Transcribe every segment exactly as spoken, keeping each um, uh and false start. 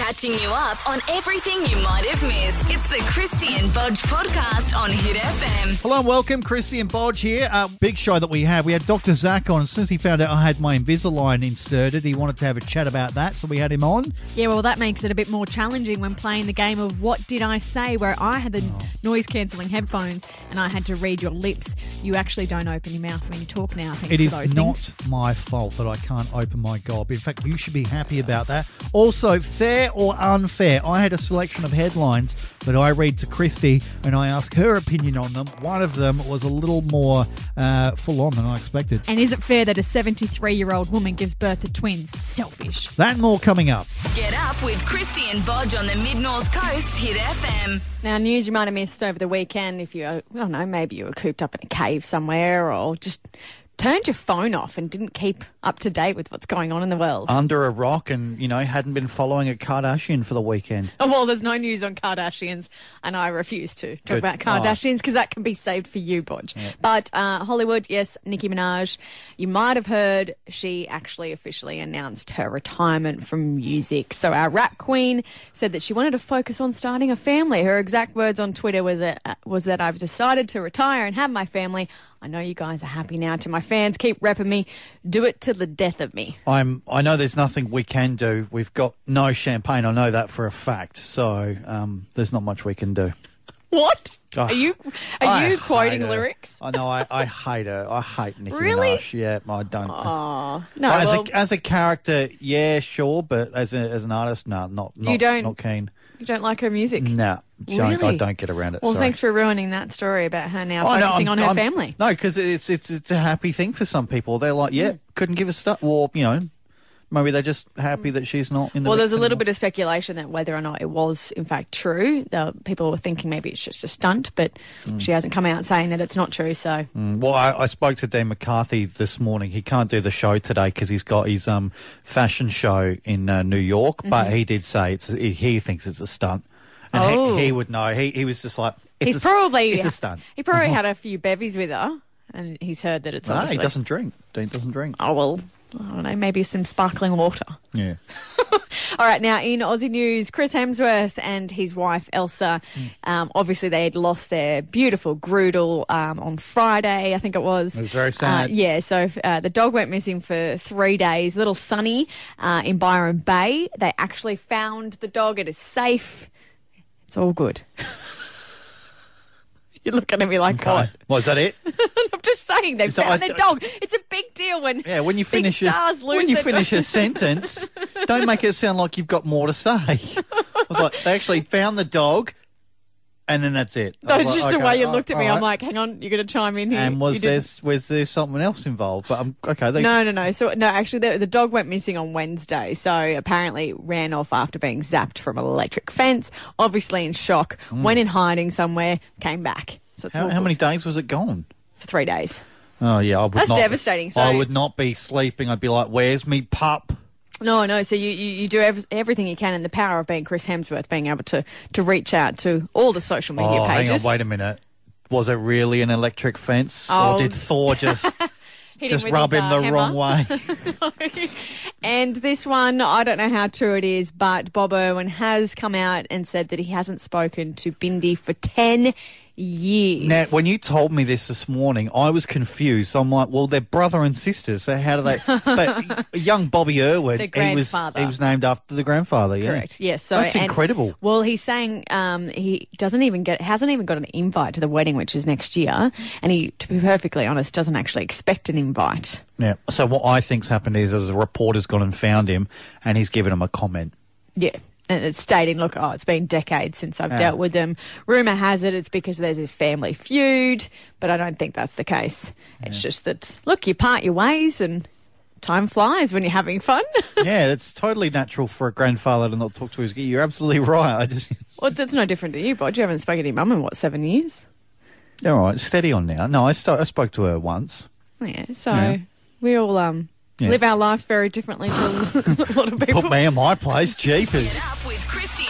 Catching you up on everything you might have missed. It's the Christy and Bodge podcast on Hit F M. Hello and welcome, Christy and Bodge here. Uh, big show that we have. We had Doctor Zach on. As soon as he found out I had my Invisalign inserted, he wanted to have a chat about that, so we had him on. Yeah, well, that makes it a bit more challenging when playing the game of What Did I Say, where I had the oh. noise-cancelling headphones and I had to read your lips. You actually don't open your mouth when you talk now, thanks it to is those not things. my fault that I can't open my gob. In fact, you should be happy about that. Also, fair or unfair, I had a selection of headlines that I read to Christy and I asked her opinion on them. One of them was a little more uh, full-on than I expected. And is it fair that a seventy-three-year-old woman gives birth to twins? Selfish. That and more coming up. Get up with Christy and Bodge on the Mid-North Coast Hit F M. Now, news you might have missed over the weekend if you, I don't know, maybe you were cooped up in a cave somewhere or just turned your phone off and didn't keep up to date with what's going on in the world. Under a rock and, you know, hadn't been following a Kardashian for the weekend. Oh, well, there's no news on Kardashians, and I refuse to talk Good. about Kardashians because that can be saved for you, Bodge. Yeah. But uh, Hollywood, yes, Nicki Minaj, you might have heard she actually officially announced her retirement from music. So our rap queen said that she wanted to focus on starting a family. Her exact words on Twitter was that, uh, was that I've decided to retire and have my family. I know you guys are happy now. To my fans, keep repping me. Do it to the death of me. I'm. I know there's nothing we can do. We've got no champagne. I know that for a fact. So um, there's not much we can do. What? Oh, are you are I you quoting hate her. lyrics? I know. I, I hate her. I hate Nicki Really? Minaj. Yeah, I don't. Oh, no. as, well, a, as a character, yeah, sure, but as a, as an artist, no, not not, You don't- not keen. you don't like her music? No, Really? I don't get around it. Well, sorry. thanks for ruining that story about her now Oh, no, focusing I'm- on her I'm- family. No, because it's it's it's a happy thing for some people. They're like, yeah, couldn't give a stuff. Or you know, maybe they're just happy that she's not in the. Well, mix there's a little anymore. bit of speculation that whether or not it was in fact true. The, people were thinking maybe it's just a stunt, but she hasn't come out saying that it's not true. So Mm, Well, I, I spoke to Dean McCarthy this morning. He can't do the show today because he's got his um fashion show in uh, New York. But he did say it's he, he thinks it's a stunt, and Oh. he, he would know. He he was just like, it's he's a, probably it's a stunt. He probably had a few bevies with her, and he's heard that it's No, obviously. he doesn't drink. Dean doesn't drink. Oh well, I don't know. Maybe some sparkling water. Yeah. All right, now in Aussie news, Chris Hemsworth and his wife Elsa, um, obviously they had lost their beautiful Groodle um, on Friday, I think it was. It was very Uh, sad. yeah, so uh, the dog went missing for three days. Little Sonny uh, in Byron Bay. They actually found the dog. It is safe. It's all good. You're looking at me like, Okay. what? Was that it? I'm just saying they So found I- their dog. It's a big deal when Yeah. When you big finish a, stars lose when you their finish dog. a sentence, don't make it sound like you've got more to say. I was like, they actually found the dog, and then that's it. I That was was like, just the okay, way you all- looked at me. all I'm right. like, hang on, you're going to chime in here. And You was didn't- there was there something else involved? But I'm okay. They, No, no, no. So no, actually, the, the dog went missing on Wednesday. So apparently, ran off after being zapped from an electric fence. Obviously, in shock, went in hiding somewhere, came back. So it's How, all how good. many days was it gone? For three days. Oh yeah, I would That's not, devastating, so- I would not be sleeping. I'd be like, "Where's me pup?" No, no. So you, you, you do ev- everything you can, and the power of being Chris Hemsworth, being able to to reach out to all the social media Oh, hang pages. on, wait a minute. Was it really an electric fence, Oh. or did Thor just Hit just with rub his, him uh, the hammer. wrong way? And this one, I don't know how true it is, but Bob Irwin has come out and said that he hasn't spoken to Bindi for ten years. Now, when you told me this this morning, I was confused. So I'm like, well, they're brother and sister, so how do they... But young Bobby Irwin, The he was, grandfather. he was named after the grandfather, yeah. Correct. Yes. So That's and- incredible. Well, he's saying um, he doesn't even get, hasn't even got an invite to the wedding, which is next year, and he, to be perfectly honest, doesn't actually expect an invite. Yeah. So what I think's happened is, as a reporter's gone and found him, and he's given him a comment. Yeah. And it's stating, look, oh, it's been decades since I've Yeah. dealt with them. Rumour has it it's because there's this family feud, but I don't think that's the case. It's just that, look, you part your ways and time flies when you're having fun. Yeah, it's totally natural for a grandfather to not talk to his kid. You're absolutely right. I just... Well, it's no different to you, Bod. You haven't spoken to your mum in, what, seven years? All right, steady on now. No, I, st- I spoke to her once. Yeah, so Yeah. we all um, Yeah. live our lives very differently to a lot of people. Put me in my place, jeepers. Get up with Christy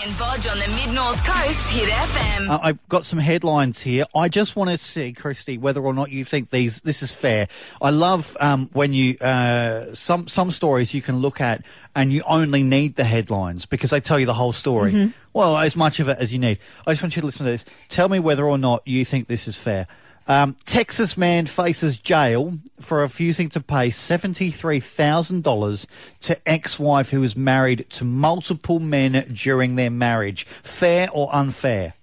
and Bodge on the Mid-North Coast Hit F M. Uh, I've got some headlines here. I just want to see, Christy, whether or not you think these this is fair. I love um, when you uh, some some stories you can look at and you only need the headlines because they tell you the whole story. Mm-hmm. Well, as much of it as you need. I just want you to listen to this. Tell me whether or not you think this is fair. Um, Texas man faces jail for refusing to pay seventy-three thousand dollars to ex-wife who was married to multiple men during their marriage. Fair or unfair?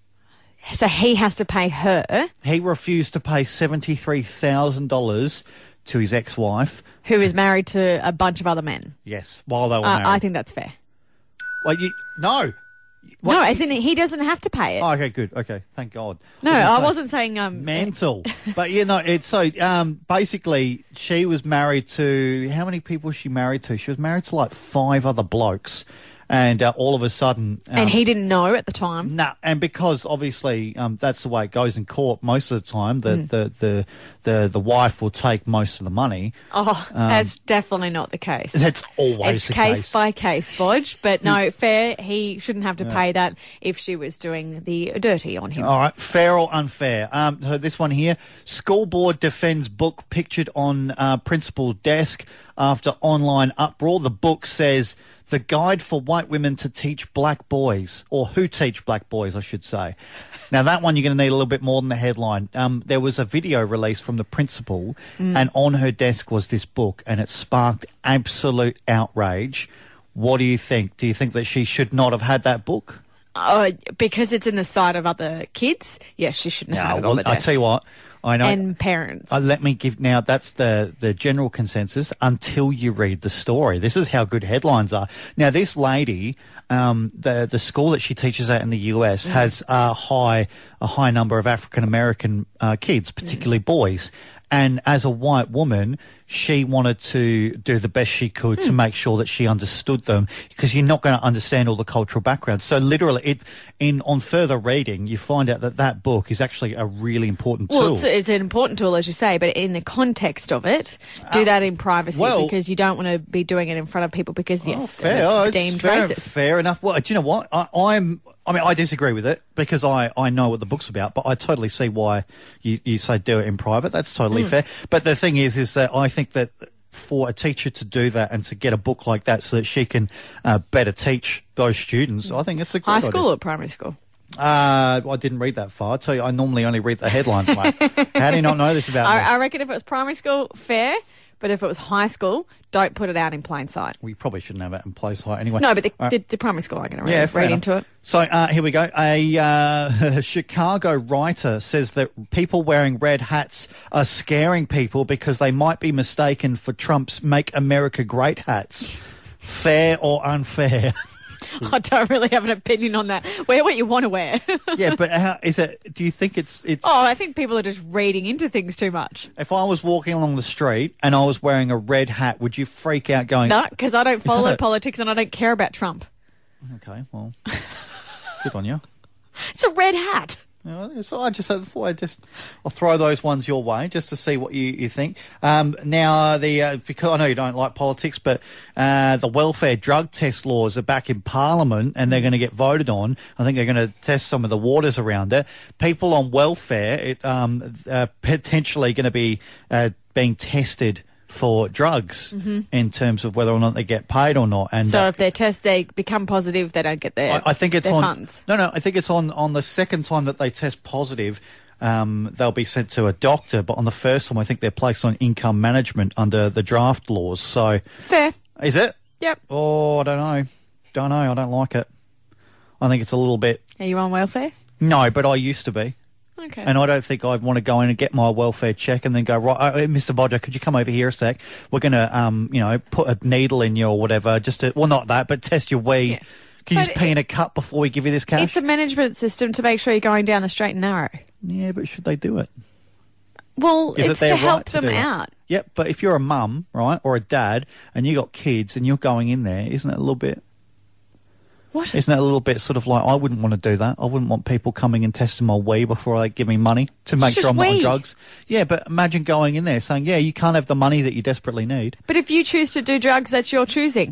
So he has to pay her. He refused to pay seventy-three thousand dollars to his ex-wife. Who is married to a bunch of other men. Yes, while they were uh, married. I think that's fair. Well, you, no. What? No, as in he doesn't have to pay it. Oh, okay, good. Okay, thank God. No, I, I say, wasn't saying... um. Mental. But, you know, it's so... Um, basically, she was married to... How many people was she married to? She was married to, like, five other blokes. And uh, all of a sudden... Um, and he didn't know at the time? No, nah, and because, obviously, um, that's the way it goes in court most of the time, the, mm. the, the, the, the wife will take most of the money. Oh, um, that's definitely not the case. That's always it's the case. case. by case, Bodge. But no, fair, he shouldn't have to yeah. pay that if she was doing the dirty on him. All right, fair or unfair? Um, so this one here, school board defends book pictured on uh, principal's desk after online uproar. The book says... The Guide for White Women to Teach Black Boys, or Who Teach Black Boys, I should say. Now, that one you're going to need a little bit more than the headline. Um, there was a video released from the principal, mm. and on her desk was this book, and it sparked absolute outrage. What do you think? Do you think that she should not have had that book? Uh, because it's in the sight of other kids? Yes, she shouldn't have no, had it well, on the desk. I tell you what. I know. And parents. Uh, let me give now. That's the the general consensus until you read the story. This is how good headlines are. Now, this lady, um, the the school that she teaches at in the U S mm. has a high a high number of African American uh, kids, particularly mm. boys. And as a white woman, she wanted to do the best she could mm. to make sure that she understood them, because you're not going to understand all the cultural background. So literally, it in on further reading, you find out that that book is actually a really important tool. Well, it's, it's an important tool, as you say, but in the context of it, do uh, that in privacy, well, because you don't want to be doing it in front of people because, yes, oh, fair. Oh, it's deemed fair, racist. Fair enough. Well, do you know what? I, I'm... I mean, I disagree with it because I, I know what the book's about, but I totally see why you, you say do it in private. That's totally mm. fair. But the thing is, is that I think that for a teacher to do that and to get a book like that so that she can uh, better teach those students, I think it's a good High school idea. or primary school? Uh, I didn't read that far. I tell you, I normally only read the headlines, mate. How do you not know this about I, me? I reckon if it was primary school, fair. But if it was high school, don't put it out in plain sight. We probably shouldn't have it in plain sight anyway. No, but the, right. the, the primary school are going to yeah, read, read into it. So uh, here we go. A uh, Chicago writer says that people wearing red hats are scaring people because they might be mistaken for Trump's Make America Great hats. Fair or unfair? I don't really have an opinion on that. Wear what you want to wear. Yeah, but how, is it? Do you think it's it's? Oh, I think people are just reading into things too much. If I was walking along the street and I was wearing a red hat, would you freak out going? No, because I don't follow it? politics and I don't care about Trump. Okay, well, good on you. It's a red hat. Uh, so I just thought I just I'll throw those ones your way just to see what you, you think. Um, now the uh, because I know you don't like politics, but uh, the welfare drug test laws are back in Parliament and they're going to get voted on. I think they're going to test some of the waters around it. People on welfare, it um, uh, potentially going to be uh, being tested for drugs mm-hmm. in terms of whether or not they get paid or not. And so uh, if they test, they become positive, they don't get their I, I think it's their on funds. No, no, I think it's on on the second time that they test positive, um, they'll be sent to a doctor. But on the first time, I think they're placed on income management under the draft laws. So fair, is it? Yep. Oh, I don't know, don't know. I don't like it. I think it's a little bit. Are you on welfare? No, but I used to be. Okay. And I don't think I'd want to go in and get my welfare check and then go, right, oh, Mister Bodger, could you come over here a sec? We're going to, um, you know, put a needle in you or whatever, just to, well, not that, but test your wee. Yeah. Can you but just pee in a cup before we give you this cash? It's a management system to make sure you're going down the straight and narrow. Yeah, but should they do it? Well, Is it's it to their help right to them do it? out. Yep, but if you're a mum, right, or a dad, and you got kids and you're going in there, isn't it a little bit... What? Isn't that a little bit sort of like, I wouldn't want to do that. I wouldn't want people coming and testing my wee before they give me money to make It's sure I'm just not on wee. drugs. Yeah, but imagine going in there saying, yeah, you can't have the money that you desperately need. But if you choose to do drugs, that's your choosing.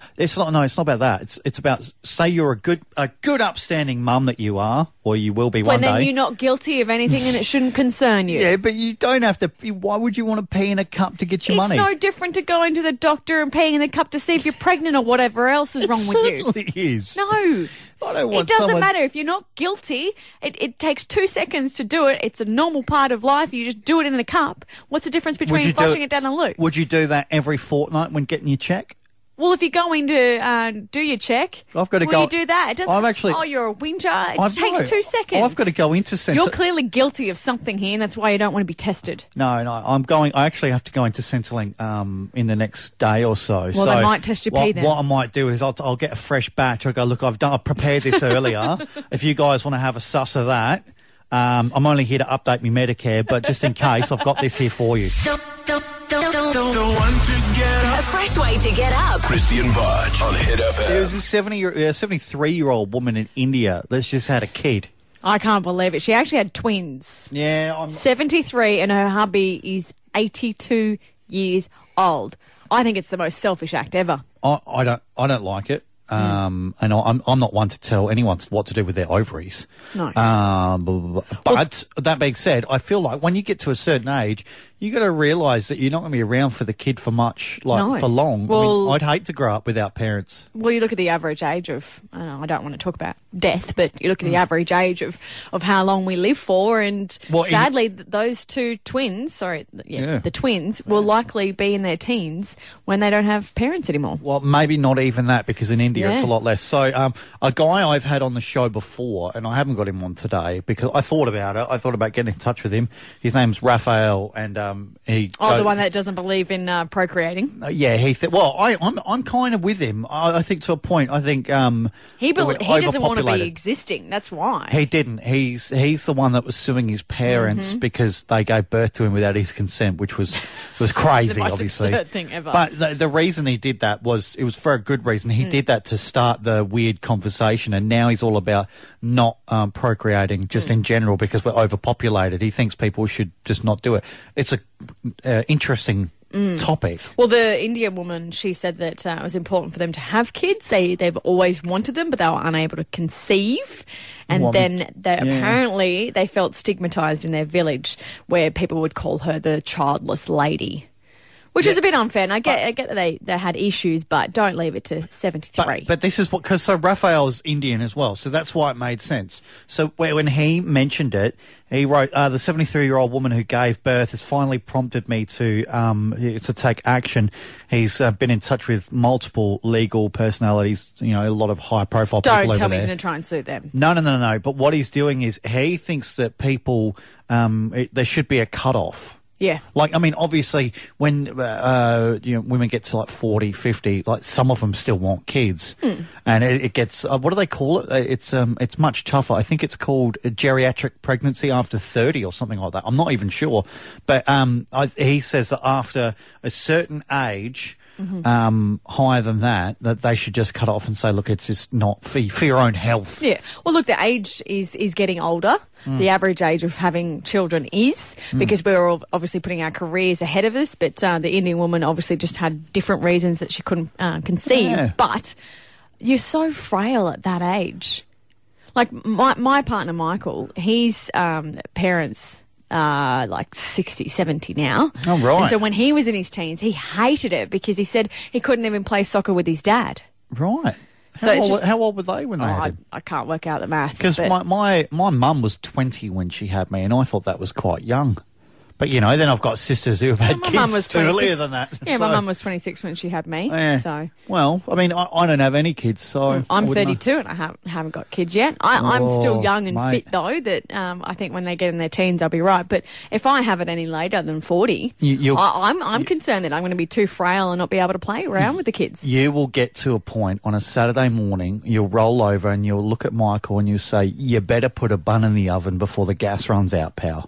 It's not. No, it's not about that. It's it's about, say you're a good a good upstanding mum that you are, or you will be one When then day. you're not guilty of anything and it shouldn't concern you. Yeah, but you don't have to. Why would you want to pee in a cup to get your It's money? no different to going to the doctor and peeing in the cup to see if you're pregnant or whatever else is It wrong with you. certainly is. No. I don't want It doesn't someone- matter. If you're not guilty, it, it takes two seconds to do it. It's a normal part of life. You just do it in a cup. What's the difference Would between you do flushing it down the loo? Would you do that every fortnight when getting your check? Well, if you're going to uh, do your check, I've got to will go- you do that? It doesn't. I've actually- oh, you're a whinger. It I've- takes no. two seconds. I've got to go into Central. You're clearly guilty of something here, and that's why you don't want to be tested. No, no, I'm going. I actually have to go into Centrelink um, in the next day or so. Well, so they might test your what, pee then. What I might do is I'll, I'll get a fresh batch. I'll go, look, I've done. I've prepared this earlier. If you guys want to have a suss of that, um, I'm only here to update my Medicare, but just in case, I've got this here for you. The, the, the, the, The one to get a up. fresh way to get up. Christy and Budge on Hit F There M. was a seventy, uh, seventy-three-year-old woman in India that's just had a kid. I can't believe it. She actually had twins. Yeah, I'm. seventy-three, and her hubby is eighty-two years old. I think it's the most selfish act ever. I, I don't. I don't like it. Um, and I- I'm I'm not one to tell anyone what to do with their ovaries. No. Um, bu- bu- bu- but that being said, I feel like when you get to a certain age, you got to realise that you're not going to be around for the kid for much, like No. for long. I Well- mean, I'd hate to grow up without parents. Well, you look at the average age of, I don't, know, I don't want to talk about death, but you look at the Mm. average age of, of how long we live for, and Well, in- sadly, th those two twins, sorry, th- yeah, Yeah. the twins, will likely be in their teens when they don't have parents anymore. Well, maybe not even that, because in India it's a Yeah. lot less. So, um, a guy I've had on the show before, and I haven't got him on today because I thought about it. I thought about getting in touch with him. His name's Raphael, and um, he. Oh, go- the one that doesn't believe in uh, procreating. Uh, yeah, he. Th- well, I, I'm. I'm kind of with him. I, I think to a point. I think. Um, He, that bel we're he doesn't want to be overpopulated. existing. That's why. He didn't. He's he's the one that was suing his parents Mm-hmm. because they gave birth to him without his consent, which was was crazy, The most obviously. absurd thing ever. But the, the reason he did that was it was for a good reason. Mm. He did that to start the weird conversation, and now he's all about not um, procreating just Mm. in general because we're overpopulated. He thinks people should just not do it. It's a uh, interesting Mm. topic. Well, the Indian woman, she said that uh, it was important for them to have kids. They they've always wanted them, but they were unable to conceive. And Well, then they, yeah. apparently they felt stigmatised in their village, where people would call her the childless lady, which is a bit unfair. And I get I get that they, they had issues, but don't leave it to seventy-three. But, but this is what, because so Raphael's Indian as well, so that's why it made sense. So where- when he mentioned it, he wrote, uh, the seventy-three-year-old woman who gave birth has finally prompted me to um, to take action. He's uh, been in touch with multiple legal personalities, you know, a lot of high-profile people don't over tell me he's there. going to try and sue them. No, no, no, no. But what he's doing is he thinks that people, um, it, there should be a cut-off. Yeah. Like, I mean, obviously, when uh, you know women get to like forty, fifty, like some of them still want kids, Hmm. and it, it gets uh, what do they call it? Uh, It's um, it's much tougher. I think it's called a geriatric pregnancy after thirty or something like that. I'm not even sure, but um, I, he says that after a certain age. Mm-hmm. Um, higher than that, that they should just cut off and say, look, it's just not for, for your own health. Yeah. Well, look, the age is, is getting older. Mm. The average age of having children is, because we're all obviously putting our careers ahead of us. But uh, the Indian woman obviously just had different reasons that she couldn't uh, conceive. Yeah. But you're so frail at that age. Like my, my partner, Michael, his um, parents... Uh, like sixty, seventy now. Oh, right. And so when he was in his teens, he hated it because he said he couldn't even play soccer with his dad. Right. How, So it's old, just- how old were they when they Oh, had I, it? I can't work out the math. Because but- my, my, my mum was twenty when she had me, and I thought that was quite young. But, you know, then I've got sisters who have had my kids mum was twenty-six. earlier than that. Yeah, So, my mum was twenty-six when she had me. yeah. So Well, I mean, I, I don't have any kids, so... I I'm wouldn't know. thirty-two and I haven't, haven't got kids yet. I, I'm still Oh, young and mate. fit, though, that um, I think when they get in their teens, I'll be right. But if I have it any later than forty, You- you'll- I, I'm, I'm concerned that I'm going to be too frail and not be able to play around with the kids. You will get to a point on a Saturday morning, you'll roll over and you'll look at Michael and you'll say, you better put a bun in the oven before the gas runs out, pal.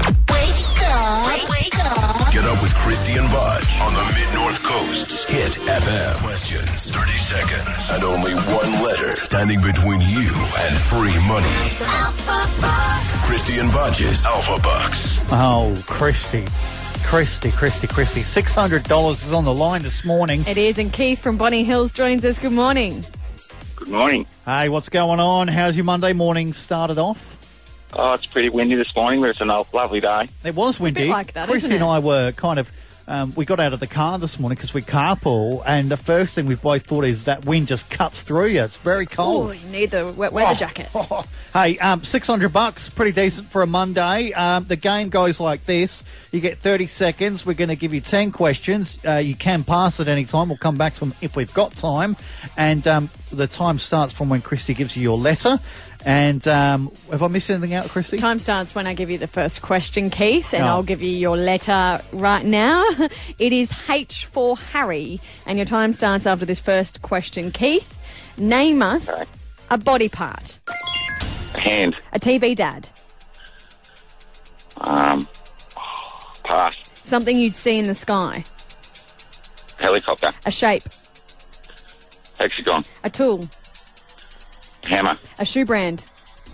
Get up with Christy and Budge on the Mid-North Coast's Hit F M. Questions, thirty seconds, and only one letter standing between you and free money. Christy and Budge's Alpha Bucks. Oh, Christy. Christy, Christy, Christy. six hundred dollars is on the line this morning. It is, and Keith from Bonny Hills joins us. Good morning. Good morning. Hey, what's going on? How's your Monday morning started off? Oh, it's pretty windy this morning, but it's a lovely day. It was windy. bit like that, Christy isn't and it? I were kind of... Um, we got out of the car this morning because we carpool, and the first thing we both thought is that wind just cuts through you. It's very Oh, cold. you need the wet weather jacket. Hey, um, six hundred bucks, pretty decent for a Monday. Um, the game goes like this. You get thirty seconds. We're going to give you ten questions. Uh, you can pass at any time. We'll come back to them if we've got time. And um, the time starts from when Christy gives you your letter. And um, have I missed anything out, Christy? Time starts when I give you the first question, Keith, and Oh. I'll give you your letter right now. It is H for Harry, and your time starts after this first question. Keith, name us Okay. a body part. A hand. A T V dad. Um, pass. Something you'd see in the sky. Helicopter. A shape. Hexagon. A tool. Hammer. A shoe brand.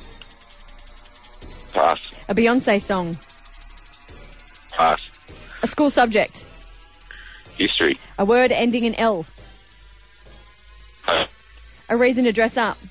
Pass. A Beyonce song. Pass. A school subject. History. A word ending in L. Uh, A reason to dress up.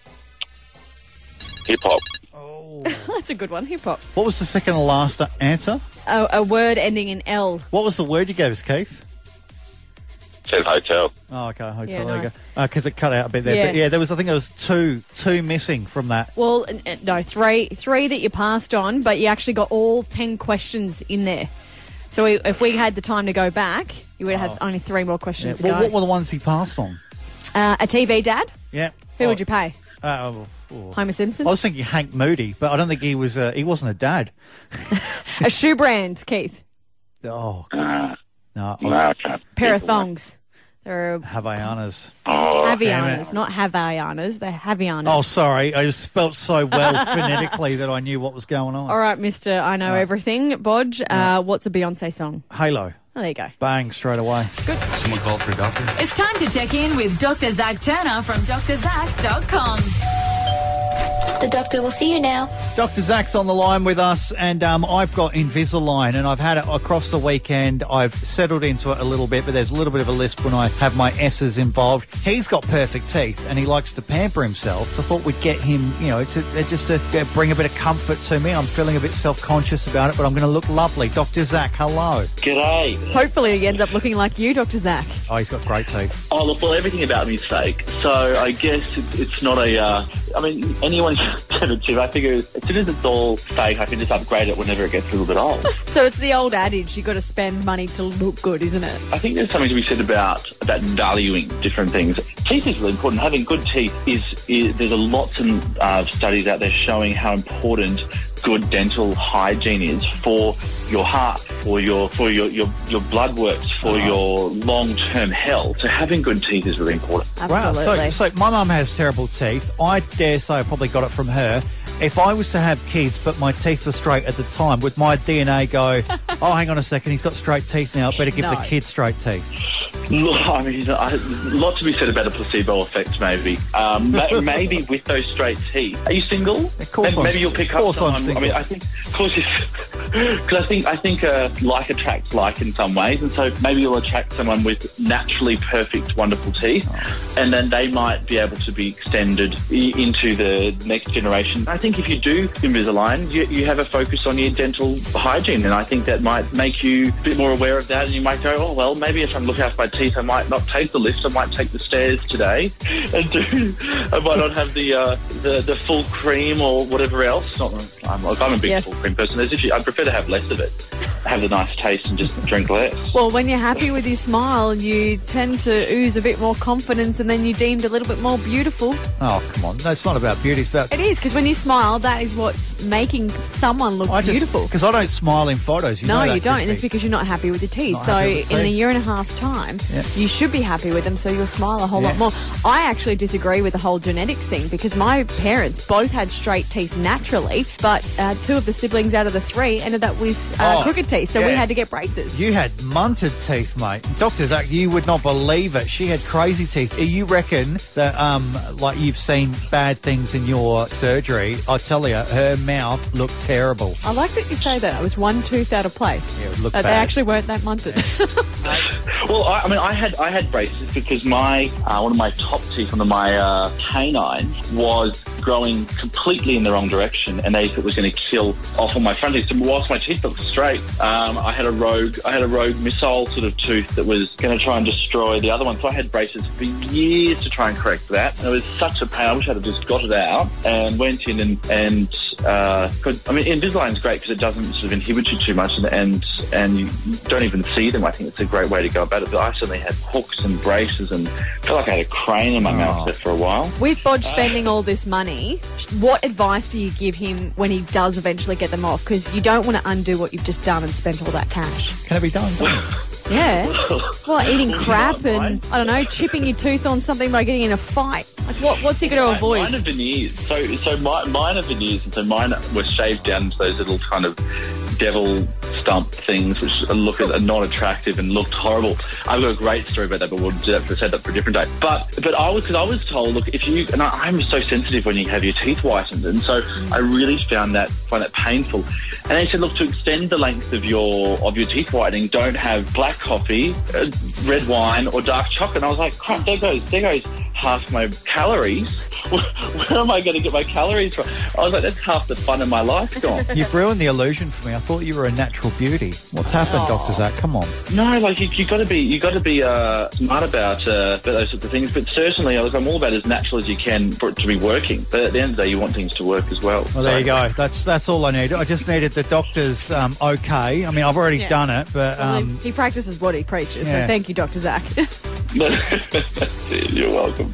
hip-hop. Oh. That's a good one, hip hop. What was the second and last answer? A, a word ending in L. What was the word you gave us, Keith? Says hotel. Oh, okay, hotel. Yeah, there you nice. go. Because it cut out a bit there. Yeah. But yeah, there was. I think there was two, two missing from that. Well, n- n- no, three, three that you passed on, but you actually got all ten questions in there. So we, if we had the time to go back, you would have Oh. only three more Yeah. questions Well, to what go. were the ones he passed on? Uh, a T V dad. Yeah. Who Oh, would you pay? Uh, oh, oh. Homer Simpson. I was thinking Hank Moody, but I don't think he was. Uh, he wasn't a dad. A shoe brand, Keith. Oh Uh, no, no, I can't. Pair of thongs. They're Havaianas. Oh, damn Havaianas, it. not Havaianas. They're Havaianas. Oh, sorry, I just spelt so well phonetically that I knew what was going on. All right, Mister I know Right. everything. Bodge, uh, what's a Beyonce song? Halo, Oh, there you go. bang straight away. Someone called for a doctor. It's time to check in with Doctor Zach Turner from D R zach dot com. The doctor will see you now. Doctor Zach's on the line with us, and um, I've got Invisalign, and I've had it across the weekend. I've settled into it a little bit, but there's a little bit of a lisp when I have my S's involved. He's got perfect teeth, and he likes to pamper himself, so I thought we'd get him, you know, to uh, just to uh, bring a bit of comfort to me. I'm feeling a bit self-conscious about it, but I'm going to look lovely. Doctor Zach, hello. G'day. Hopefully he ends up looking like you, Doctor Zach. Oh, he's got great teeth. Oh, look, well, everything about me is fake. So I guess it, it's not a... Uh, I mean, anyone can achieve. I figure as soon as it's all fake, I can just upgrade it whenever it gets a little bit old. So it's the old adage, you got to spend money to look good, isn't it? I think there's something to be said about about valuing different things. Teeth is really important. Having good teeth is... is there's a lots of uh, studies out there showing how important good dental hygiene is for your heart, for your for your, your, your blood works, for your long-term health. So having good teeth is really important. Absolutely. Wow. So, so my mum has terrible teeth. I dare say I probably got it from her. If I was to have kids, but my teeth were straight at the time, would my D N A go, oh, hang on a second, he's got straight teeth now, better give No. the kid straight teeth? Look, I mean, I, lot to be said about a placebo effect, maybe. Um, ma- maybe with those straight teeth. Are you single? Of course maybe, I'm maybe you'll single. pick Of up course I'm someone. I single. mean, I think, of course, because I think I think uh, like attracts like in some ways, and so maybe you'll attract someone with naturally perfect, wonderful teeth, Oh. and then they might be able to be extended I- into the next generation. I think if you do Invisalign, you, you have a focus on your dental hygiene, and I think that might make you a bit more aware of that, and you might go, oh well, maybe if I'm looking after my teeth, I might not take the lift, I might take the stairs today, and do I might not have the uh, the the full cream or whatever else. Not, I'm like I'm a big Yes. full cream person. There's actually, I prefer to have less of it, have the nice taste, and just drink less. Well, when you're happy with your smile, you tend to ooze a bit more confidence and then you're deemed a little bit more beautiful. Oh, come on. No, it's not about beauty. It's about... It is, because when you smile, that is what's making someone look I just, beautiful. Because I don't smile in photos. You No, know that, you don't. Christy. It's because you're not happy with your teeth. Not So happy with the in a teeth. year and a half's time, Yeah. you should be happy with them so you'll smile a whole Yeah. lot more. I actually disagree with the whole genetics thing because my parents both had straight teeth naturally, but uh, two of the siblings out of the three ended up with uh, Oh. crooked teeth, so we Yeah. had to get braces. You had munted teeth, mate. Doctor Zach, you would not believe it. She had crazy teeth. You reckon that, um, like you've seen bad things in your surgery? I tell you, her mouth looked terrible. I like that you say that. I was one tooth out of place. Yeah, it looked Uh, they bad. actually weren't that munted. Well, I, I mean, I had I had braces because my uh, one of my top teeth, one of my uh, canine, was growing completely in the wrong direction, and they thought it was going to kill off all my front teeth. So whilst my teeth looked straight, um, I had a rogue, I had a rogue missile sort of tooth that was going to try and destroy the other one. So I had braces for years to try and correct that. And it was such a pain. I wish I'd have just got it out and went in and and. Uh, cause, I mean, Invisalign's great because it doesn't sort of inhibit you too much, and, and and you don't even see them. I think it's a great way to go about it. But I certainly had hooks and braces, and felt like I had a crane in my mouth there for a while. With Bodge spending all this money, what advice do you give him when he does eventually get them off? Because you don't want to undo what you've just done and spent all that cash. Can it be done? Yeah. Well, eating Well, crap mine- and, I don't know, chipping your tooth on something by getting in a fight. Like, what? what's he going to Mine- avoid? Mine are veneers. So, so my, mine are veneers, and so mine were shaved down to those little kind of devil stump things, which look are not attractive and looked horrible. I've got a great story about that, but we'll do that for, set that for a different day. But, but I was, because I was told, look, if you, and I, I'm so sensitive when you have your teeth whitened, and so I really found that find that painful. And they said, look, to extend the length of your of your teeth whitening, don't have black coffee, uh, red wine, or dark chocolate. And I was like, crap, there goes, there goes half my calories. Where, where am I going to get my calories from? I was like, that's half the fun of my life gone. You've ruined the illusion for me. I thought you were a natural beauty. What's happened, Doctor Zach? Come on. No, like you, you got to be, you got to be uh, smart about, uh, about those sorts of things. But certainly, like, I'm all about as natural as you can for it to be working. But at the end of the day, you want things to work as well. Well, there you go. That's that's all I need. I just needed the doctor's um, okay. I mean, I've already Yeah. done it, but Well, um, he practices what he preaches, yeah. so thank you, Doctor Zach. You're welcome.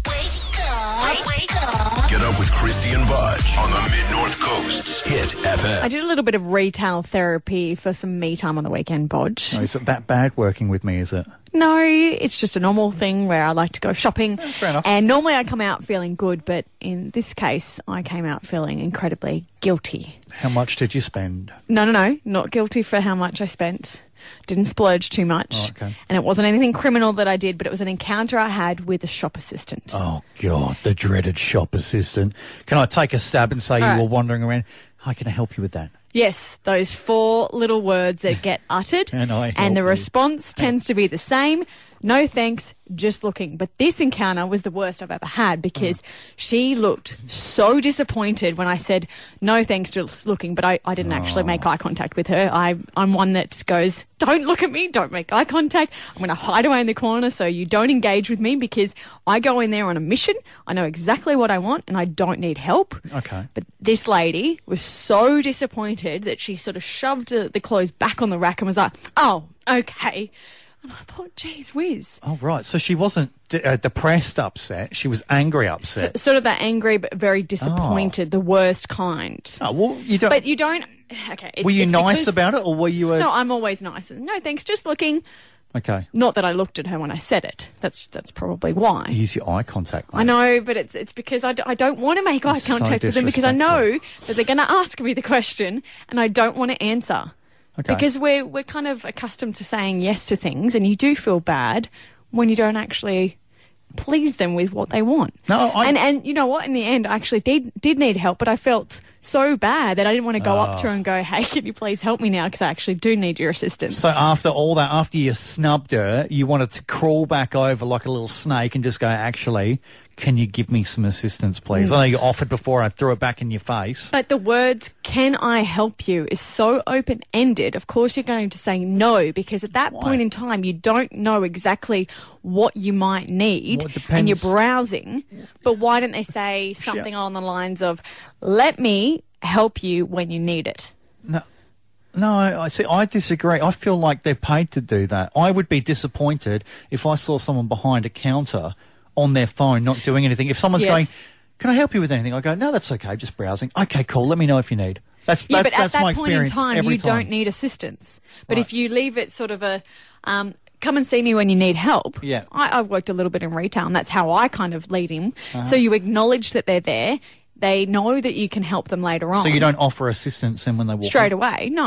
Get up with Christy and Budge on the Mid-North Coast's Hit F M. I did a little bit of retail therapy for some me time on the weekend, Bodge. oh, is it that bad working with me? Is it? No, it's just a normal thing where I like to go shopping. fair enough. And normally I come out feeling good, but in this case, I came out feeling incredibly guilty. How much did you spend? No, no, no, not guilty for how much I spent. Didn't splurge too much. Oh, okay. And it wasn't anything criminal that I did, but it was an encounter I had with a shop assistant. Oh God, the dreaded shop assistant. Can I take a stab and say you right. were wandering around? How can I help you with that? Yes, those four little words that get uttered. Can I help and the you? response tends to be the same. No thanks, just looking. But this encounter was the worst I've ever had because Mm. she looked so disappointed when I said, no thanks, just looking. But I, I didn't actually Oh. make eye contact with her. I, I'm one that goes, don't look at me, don't make eye contact. I'm going to hide away in the corner so you don't engage with me because I go in there on a mission. I know exactly what I want and I don't need help. Okay. But this lady was so disappointed that she sort of shoved the, the clothes back on the rack and was like, oh, okay. And I thought, geez whiz. Oh right, so she wasn't d- uh, depressed, upset. She was angry, So, upset. sort of that angry but very disappointed, the worst kind. Oh, well, you don't. But you don't... Okay. It's, were you it's nice because- about it, or were you? A, No, I'm always nice. No, thanks, just looking. Okay. Not that I looked at her when I said it. That's that's probably why. Use your eye contact. I mate. know, but it's it's because I, d- I don't want to make eye It's so contact with them because I know disrespectful. that they're going to ask me the question and I don't want to answer. Okay. Because we're we're kind of accustomed to saying yes to things, and you do feel bad when you don't actually please them with what they want. No, I- and and you know what? In the end, I actually did did need help, but I felt so bad that I didn't want to go up to her and go, "Hey, can you please help me now? Because I actually do need your assistance." So after all that, after you snubbed her, you wanted to crawl back over like a little snake and just go, actually, can you give me some assistance, please? I know you offered before, I threw it back in your face. But the words, can I help you, is so open-ended. Of course you're going to say no, because at that Why? point in time, you don't know exactly what you might need, Well, it and you're depends. browsing. But why don't they say something along the lines of, let me help you when you need it? No, no, I see. I disagree. I feel like they're paid to do that. I would be disappointed if I saw someone behind a counter on their phone not doing anything. If someone's Yes. going, can I help you with anything? I go, no, that's okay, just browsing. Okay, cool. Let me know if you need. That's Yeah, that's, but at that's that my point in experience time, every you time. don't need assistance. But Right. if you leave it sort of a, um, come and see me when you need help. Yeah. I, I've worked a little bit in retail, and that's how I kind of lead him. Uh-huh. So you acknowledge that they're there. They know that you can help them later on. So you don't offer assistance then when they walk Straight in? away, no.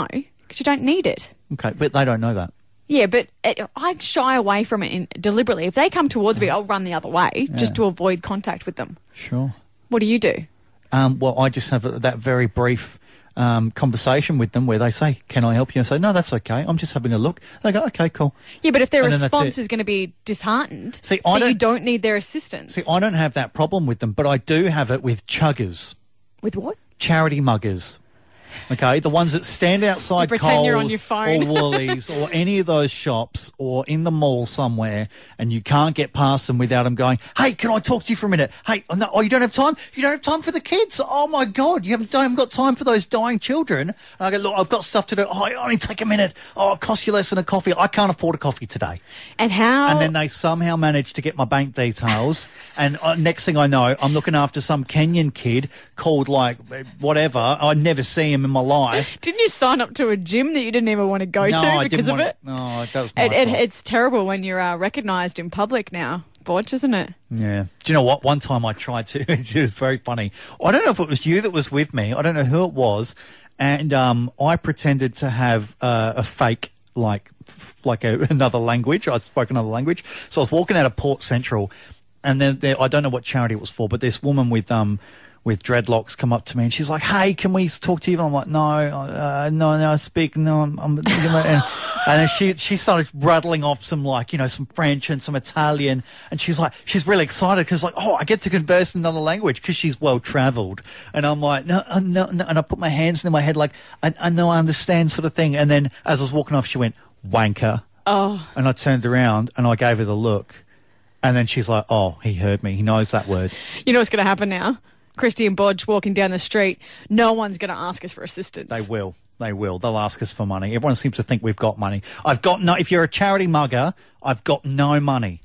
because you don't need it. Okay, but they don't know that. Yeah, but it, I shy away from it in, deliberately. If they come towards me, I'll run the other way just to avoid contact with them. Sure. What do you do? Um, well, I just have a, that very brief um, conversation with them where they say, can I help you? I say, no, that's okay. I'm just having a look. They go, okay, cool. Yeah, but if their And then that's response it. is going to be disheartened, See, I that don't- you don't need their assistance. See, I don't have that problem with them, but I do have it with chuggers, With what? charity muggers. Okay, the ones that stand outside You pretend Coles you're on your phone. or Woolies or any of those shops or in the mall somewhere, and you can't get past them without them going, hey, can I talk to you for a minute? Hey, oh, no, oh you don't have time? You don't have time for the kids? Oh, my God, you haven't, haven't got time for those dying children? And I go, look, I've got stuff to do. Oh, it only take a minute. Oh, it costs you less than a coffee. I can't afford a coffee today. And how? And then they somehow manage to get my bank details. And uh, next thing I know, I'm looking after some Kenyan kid called, like, whatever. I'd never see him in my life. Didn't you sign up to a gym that you didn't even want to go No, to I because didn't of want it? No, that was my It, it, fault. it's terrible when you're uh, recognised in public now, Borch, isn't it? Yeah. Do you know what? One time I tried to. It was very funny. I don't know if it was you that was with me. I don't know who it was. And um, I pretended to have uh, a fake, like, f- like a, another language. I spoke another language. So I was walking out of Port Central, and then there, I don't know what charity it was for, but this woman with um with dreadlocks come up to me, and she's like, "Hey, can we talk to you?" And I'm like, "No, uh, no, no, I speak. No, I'm." I'm and, and then she she started rattling off some, like, you know, some French and some Italian, and she's like, she's really excited because, like, oh, I get to converse in another language because she's well travelled. And I'm like, no, uh, no, no, and I put my hands in my head like, I, I know, I understand, sort of thing. And then as I was walking off, she went, "Wanker." Oh. And I turned around and I gave her the look, and then she's like, "Oh, he heard me. He knows that word." You know what's going to happen now? Christy and Bodge walking down the street, no one's going to ask us for assistance. They will. They will. They'll ask us for money. Everyone seems to think we've got money. I've got no. If you're a charity mugger, I've got no money.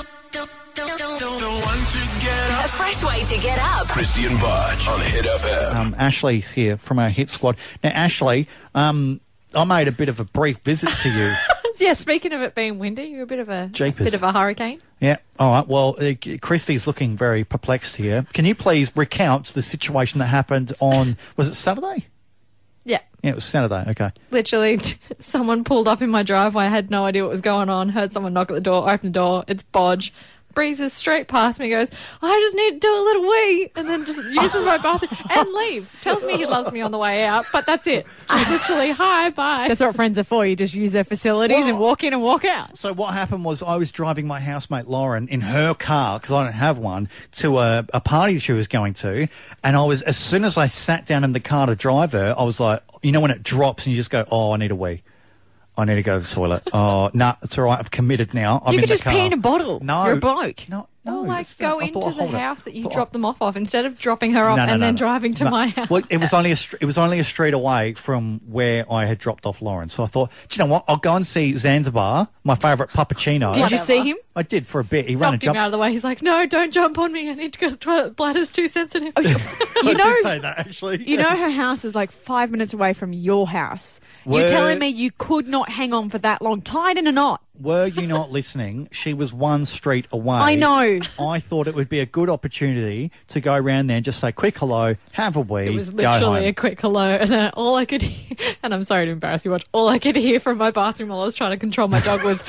A fresh way to get up. Christy and Budge on Hit F M. Um, Ashley's here from our hit squad. Now, Ashley, um, I made a bit of a brief visit to you. Yeah, speaking of it being windy, you're a bit of a Jeepers. bit of a hurricane. Yeah. All right. Well, uh, Christy's looking very perplexed here. Can you please recount the situation that happened on, was it Saturday? Yeah. Yeah, it was Saturday. Okay. Literally, someone pulled up in my driveway. I had no idea what was going on. Heard someone knock at the door, open the door. It's Bodge. Breezes straight past me, goes, I just need to do a little wee, and then just uses my bathroom and leaves. Tells me he loves me on the way out, but that's it. Just literally, hi, bye. That's what friends are for. You just use their facilities Well- and walk in and walk out. So what happened was I was driving my housemate Lauren in her car, because I don't have one, to a, a party she was going to, and I was, as soon as I sat down in the car to drive her, I was like, you know when it drops and you just go, oh, I need a wee. I need to go to the toilet. Oh, no, nah, it's all right. I've committed now. I'm You in could the just car. pee in a bottle. No. You're a bloke. No, no. Or like that's go not- I into thought, the hold on. house that you Thought- dropped them off of instead of dropping her off No, no, and no, then no. driving to No. my house. Well, it was only a str- it was only a street away from where I had dropped off Lauren. So I thought, do you know what? I'll go and see Zanzibar, my favourite puppuccino. Did you Whatever. see him? I did for a bit. He ran and Knocked him jumped. out of the way. He's like, no, don't jump on me. I need to go to the toilet. Bladder's too sensitive. You I know, did say that actually. you know her house is like five minutes away from your house. Were- You're telling me you could not hang on for that long, tied in a knot. Were you not listening? She was one street away. I know. I thought it would be a good opportunity to go around there and just say, quick hello, have a wee, It was go literally home. a quick hello, and then all I could hear, and I'm sorry to embarrass you, Watch, all I could hear from my bathroom while I was trying to control my dog was,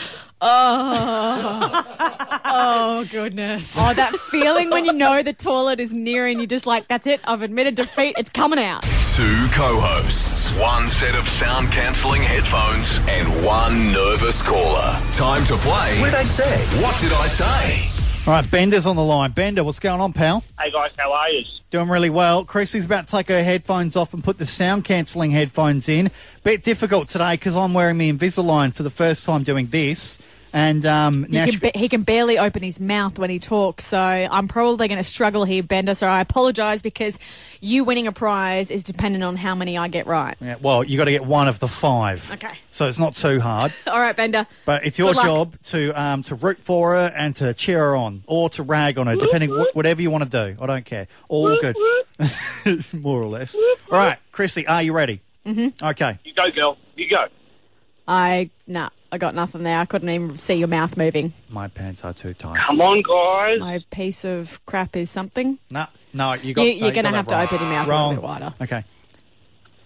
oh, oh, goodness. Oh, that feeling when you know the toilet is near and you're just like, that's it, I've admitted defeat, it's coming out. Two co-hosts, one set of sound cancelling headphones, and one nervous caller. Time to play. What did I say? What did I say? All right, Bender's on the line. Bender, what's going on, pal? Hey guys, how are you? Doing really well. Chrissy's about to take her headphones off and put the sound cancelling headphones in. Bit difficult today because I'm wearing my Invisalign for the first time doing this. And um, You now can she- ba- he can barely open his mouth when he talks, so I'm probably going to struggle here, Bender. So I apologise because you winning a prize is dependent on how many I get right. yeah, well, you got to get one of the five. Okay. So it's not too hard. All right, Bender. But it's your Good luck. job to um, to root for her and to cheer her on or to rag on her, depending wh- whatever you want to do. I don't care. All good. More or less. All right, Chrissy, are you ready? Mm-hmm. Okay. You go, girl. You go. I, nah, I got nothing there. I couldn't even see your mouth moving. My pants are too tight. Come on, guys. My piece of crap is something. No, no, you got. You- you're no, gonna got have that to wrong. open your mouth a little Wrong. bit wider. Okay.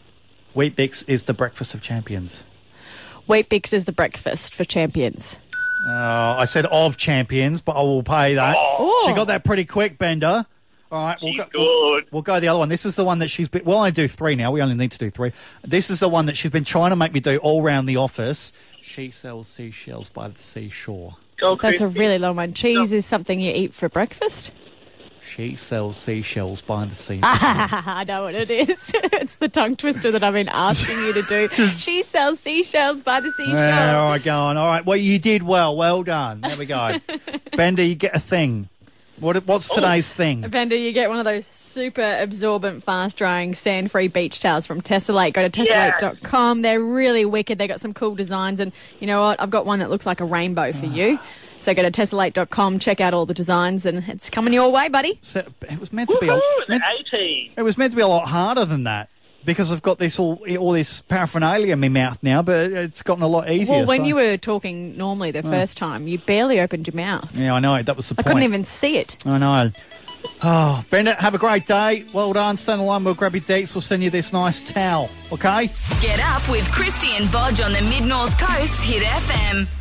Wheat Bix is the breakfast of champions. Wheat Bix is the breakfast for champions. Oh, I said of champions, but I will pay that. Oh. She got that pretty quick, Bender. All right, we'll She's go, we'll, good. we'll go the other one. This is the one that she's been... Well, I do three now. We only need to do three. This is the one that she's been trying to make me do all round the office. She sells seashells by the seashore. Go, That's a Christy. really long one. Cheese is something you eat for breakfast? She sells seashells by the seashore. I know what it is. It's the tongue twister that I've been asking you to do. She sells seashells by the seashore. Yeah, all right, go on. All right, well, you did well. Well done. There we go. Bender, you get a thing. What, what's today's thing? Bender, you get one of those super absorbent, fast-drying, sand-free beach towels from Tessellate. Go to tessellate dot com. They're really wicked. They got some cool designs. And you know what? I've got one that looks like a rainbow for you. So go to tessellate dot com, check out all the designs, and it's coming your way, buddy. So it was meant to be a, Woohoo, meant, the eighteen. it was meant to be a lot harder than that because I've got this all all this paraphernalia in my mouth now, but it's gotten a lot easier. Well, when so- you were talking normally the first time, you barely opened your mouth. Yeah, I know. That was the I point. couldn't even see it. I know. Oh, Bennett, have a great day. Well done. Stay on the line. We'll grab your dates. We'll send you this nice towel. Okay? Get up with Christy and Bodge on the Mid North Coast Hit F M.